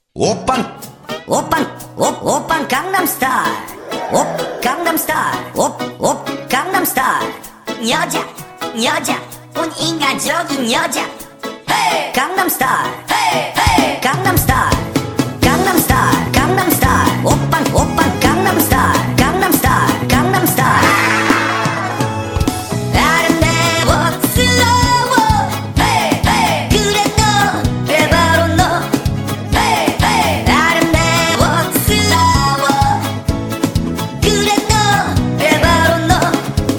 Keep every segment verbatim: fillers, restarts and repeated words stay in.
오빤 오빤 오 오빤 강남스타일 오 강남스타일 오오 강남스타일 여자 여자 온 인간적인 여자 hey! 강남스타일 hey! hey! 강남스타일 강남스타일 강남스타일 오빤 오빤 강남스타일 강남스타일 강남스타일 아름다워 슬로워 hey! hey! 그래 너 그래 바로 너 hey! hey! 아름다워 슬로워 그래 너 그래 바로 너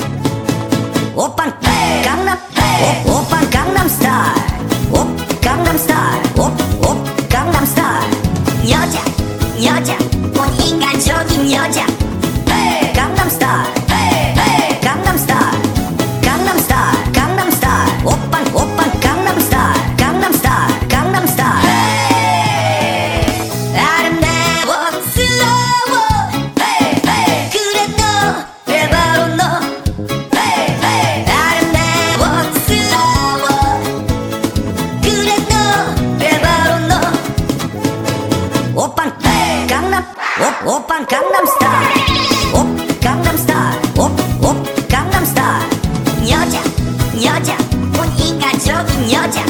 오빤 hey! 강남 hey! 오 오빤 강남스타일 오 강남스타일 오 오 강남스타일 여자 여자 온 인간적인 여자 hey! 강남스타일 hey! hey! 강남스타일 강남스타일 강남스타일 오빤 오빤 강남스타일 강남스타일 강남스타일 hey! 아름다워 슬로워 hey! hey! 그래 너 그래 바로 너 hey! hey! 아름다워 슬로워 그래 너 그래 바로 너 오빤 hey! 강남 오 오빤 강남스타일 오 강남스타일 오 오 강남스타일 여자 여자 온 인간적인 여자